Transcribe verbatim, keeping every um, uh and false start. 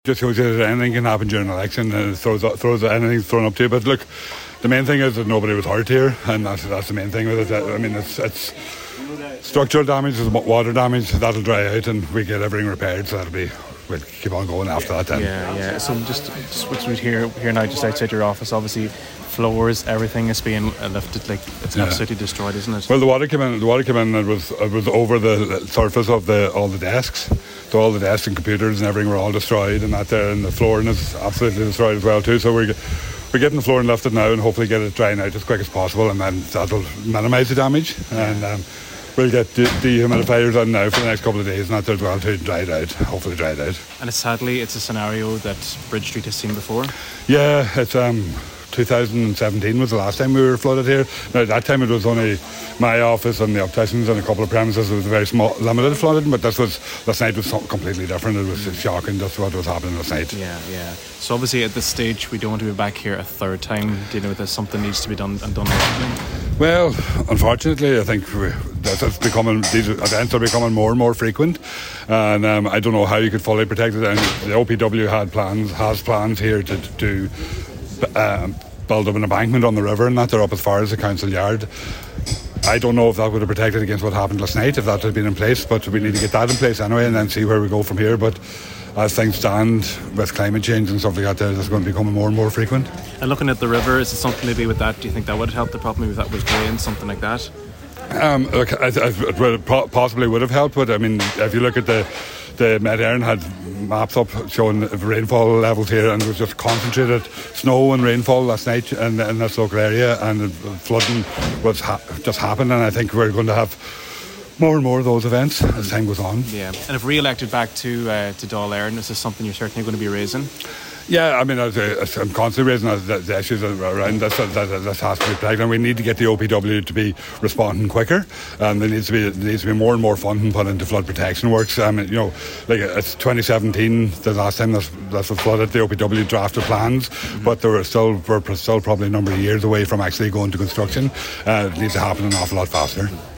Just shows you that anything can happen during an election, and it throws, throws anything thrown up to you. But look, the main thing is that nobody was hurt here, and that's that's the main thing with it. I mean, it's it's structural damage, it's water damage, that'll dry out, and we get everything repaired, so that'll be. We'll keep on going after that then. Yeah, yeah. So just switching here here now, just outside your office, obviously floors, everything is being lifted, like it's Yeah. absolutely destroyed, isn't it? Well, the water came in. The water came in. And it was it was over the surface of the all the desks. So all the desks and computers and everything were all destroyed, and that there, and the flooring is absolutely destroyed as well too. So we're we're getting the flooring lifted now, and hopefully get it drying out as quick as possible, and then that'll minimise the damage. And um, we'll get de- dehumidifiers on now for the next couple of days, and that as well to dry it out. Hopefully dry it out. And it's, sadly, it's a scenario that Bridge Street has seen before. Yeah, it's um. two thousand seventeen was the last time we were flooded here. Now, at that time it was only my office and the opticians and a couple of premises. It was a very small, limited flooding, but this was last night was something completely different. It was shocking just what was happening last night. Yeah, yeah. So obviously at this stage we don't want to be back here a third time dealing with this. Something needs to be done and done urgently. Well, unfortunately, I think we, that it's becoming these events are becoming more and more frequent, and um, I don't know how you could fully protect it. And the O P W had plans, has plans here to do. Um, build up an embankment on the river, and that they're up as far as the council yard. I don't know if that would have protected against what happened last night, if that had been in place, but we need to get that in place anyway and then see where we go from here. But as things stand with climate change and stuff like that, there, that's going to be becoming more and more frequent. And looking at the river, is it something maybe with that? Do you think that would help the problem? Maybe if that was drained, something like that? Um, look, I, I, it would, possibly would have helped, but I mean, if you look at the the Met Éireann had maps up showing rainfall levels here, and it was just concentrated snow and rainfall last night in, in this local area, and flooding was ha- just happened, and I think we're going to have more and more of those events as time goes on. Yeah, and if re-elected back to uh, to Dáil Éireann, is this something you're certainly going to be raising? Yeah, I mean, as a, as I'm constantly raising the, the issues around this. That, that, this has to be protected, and we need to get the O P W to be responding quicker. And there needs to be there needs to be more and more funding put into flood protection works. I mean, you know, like it's twenty seventeen, the last time this, this was flooded. The O P W drafted plans, mm-hmm. but they were still we're still probably a number of years away from actually going to construction. Uh, it needs to happen an awful lot faster.